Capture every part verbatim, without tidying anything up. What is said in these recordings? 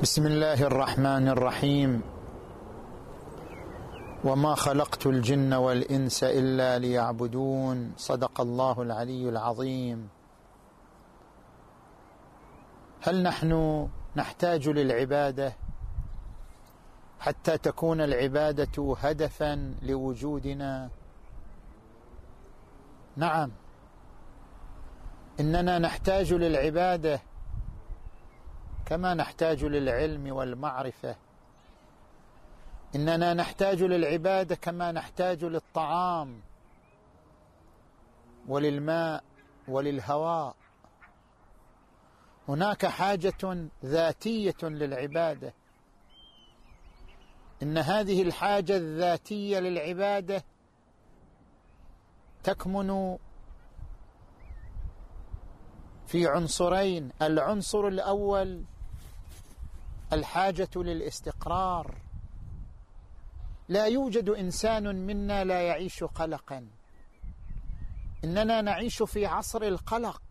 بسم الله الرحمن الرحيم. وما خلقت الجن والإنس إلا ليعبدون. صدق الله العلي العظيم. هل نحن نحتاج للعبادة حتى تكون العبادة هدفا لوجودنا؟ نعم، إننا نحتاج للعبادة كما نحتاج للعلم والمعرفة. إننا نحتاج للعبادة كما نحتاج للطعام وللماء وللهواء. هناك حاجة ذاتية للعبادة. إن هذه الحاجة الذاتية للعبادة تكمن في عنصرين. العنصر الأول الحاجة للاستقرار. لا يوجد إنسان منا لا يعيش قلقا. إننا نعيش في عصر القلق.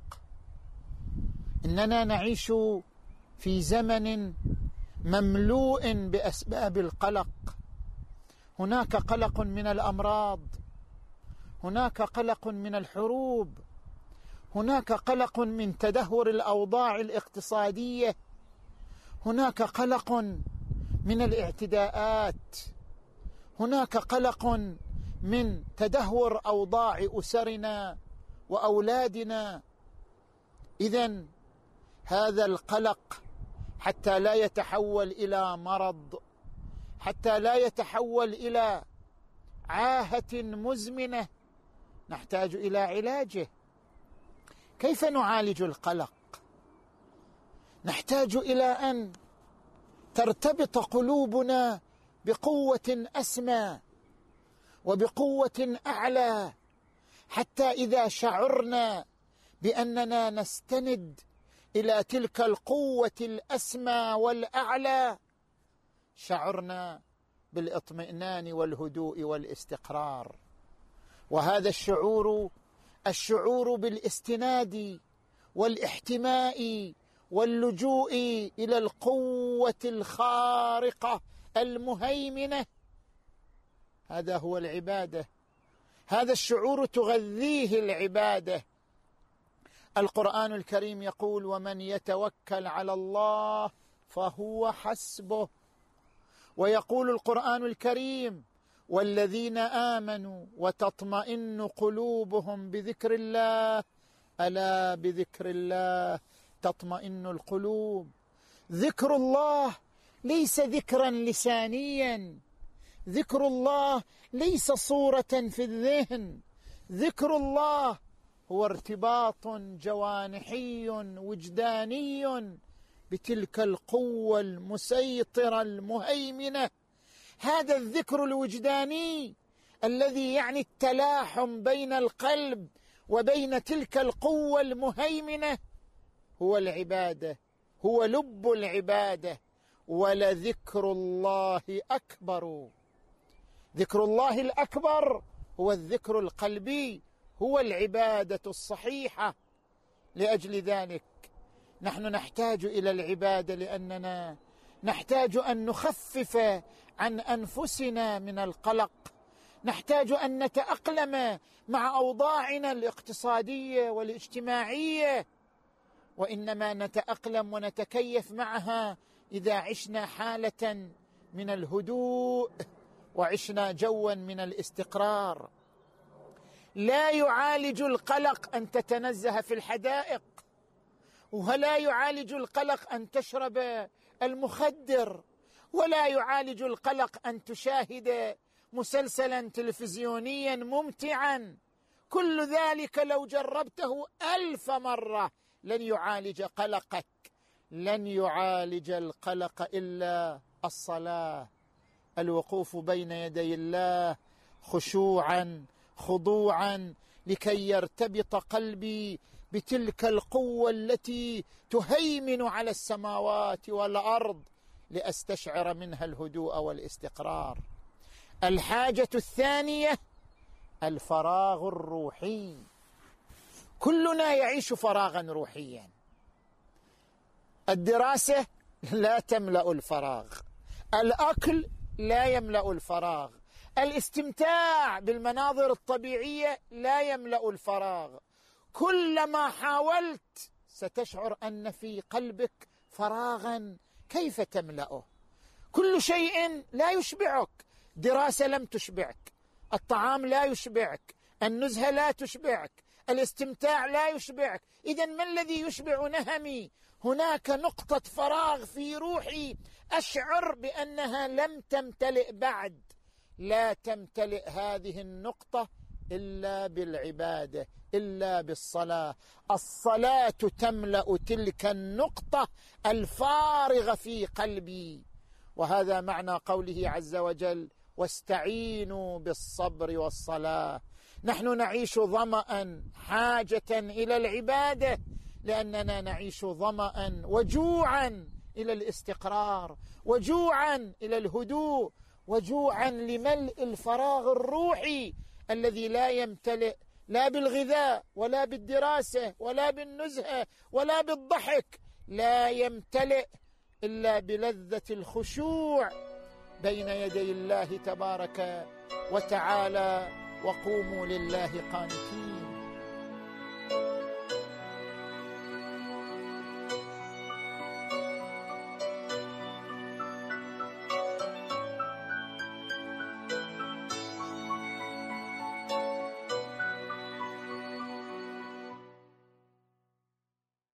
إننا نعيش في زمن مملوء بأسباب القلق. هناك قلق من الأمراض، هناك قلق من الحروب، هناك قلق من تدهور الأوضاع الاقتصادية، هناك قلق من الاعتداءات، هناك قلق من تدهور أوضاع أسرنا وأولادنا. إذن هذا القلق حتى لا يتحول إلى مرض، حتى لا يتحول إلى عاهة مزمنة، نحتاج إلى علاجه. كيف نعالج القلق؟ نحتاج إلى أن ترتبط قلوبنا بقوة أسمى وبقوة أعلى، حتى إذا شعرنا بأننا نستند إلى تلك القوة الأسمى والأعلى شعرنا بالاطمئنان والهدوء والاستقرار. وهذا الشعور الشعور بالاستناد والاحتماء واللجوء إلى القوة الخارقة المهيمنة، هذا هو العبادة. هذا الشعور تغذيه العبادة. القرآن الكريم يقول: ومن يتوكل على الله فهو حسبه. ويقول القرآن الكريم: والذين آمنوا وتطمئن قلوبهم بذكر الله ألا بذكر الله تطمئن القلوب. ذكر الله ليس ذكرا لسانيا، ذكر الله ليس صورة في الذهن، ذكر الله هو ارتباط جوانحي وجداني بتلك القوة المسيطرة المهيمنة. هذا الذكر الوجداني الذي يعني التلاحم بين القلب وبين تلك القوة المهيمنة هو العبادة، هو لب العبادة. ولذكر الله أكبر. ذكر الله الأكبر هو الذكر القلبي، هو العبادة الصحيحة. لأجل ذلك نحن نحتاج إلى العبادة، لأننا نحتاج أن نخفف عن أنفسنا من القلق، نحتاج أن نتأقلم مع أوضاعنا الاقتصادية والاجتماعية، وإنما نتأقلم ونتكيف معها إذا عشنا حالة من الهدوء وعشنا جوا من الاستقرار. لا يعالج القلق أن تتنزه في الحدائق، ولا يعالج القلق أن تشرب المخدر، ولا يعالج القلق أن تشاهد مسلسلا تلفزيونيا ممتعا. كل ذلك لو جربته ألف مرة لن يعالج قلقك. لن يعالج القلق إلا الصلاة، الوقوف بين يدي الله خشوعا خضوعا، لكي يرتبط قلبي بتلك القوة التي تهيمن على السماوات والأرض، لأستشعر منها الهدوء والاستقرار. الحاجة الثانية الفراغ الروحي. كلنا يعيش فراغا روحيا. الدراسة لا تملأ الفراغ، الأكل لا يملأ الفراغ، الاستمتاع بالمناظر الطبيعية لا يملأ الفراغ. كلما حاولت ستشعر أن في قلبك فراغا كيف تملأه؟ كل شيء لا يشبعك، دراسة لم تشبعك، الطعام لا يشبعك، النزهة لا تشبعك، الاستمتاع لا يشبعك. إذن ما الذي يشبع نهمي؟ هناك نقطة فراغ في روحي أشعر بأنها لم تمتلئ بعد. لا تمتلئ هذه النقطة إلا بالعبادة، إلا بالصلاة. الصلاة تملأ تلك النقطة الفارغة في قلبي. وهذا معنى قوله عز وجل: واستعينوا بالصبر والصلاة. نحن نعيش ظمأ حاجة إلى العبادة، لأننا نعيش ظمأ وجوعا إلى الاستقرار، وجوعا إلى الهدوء، وجوعا لملء الفراغ الروحي الذي لا يمتلئ لا بالغذاء ولا بالدراسة ولا بالنزهة ولا بالضحك، لا يمتلئ إلا بلذة الخشوع بين يدي الله تبارك وتعالى. وقوموا لله قانتين.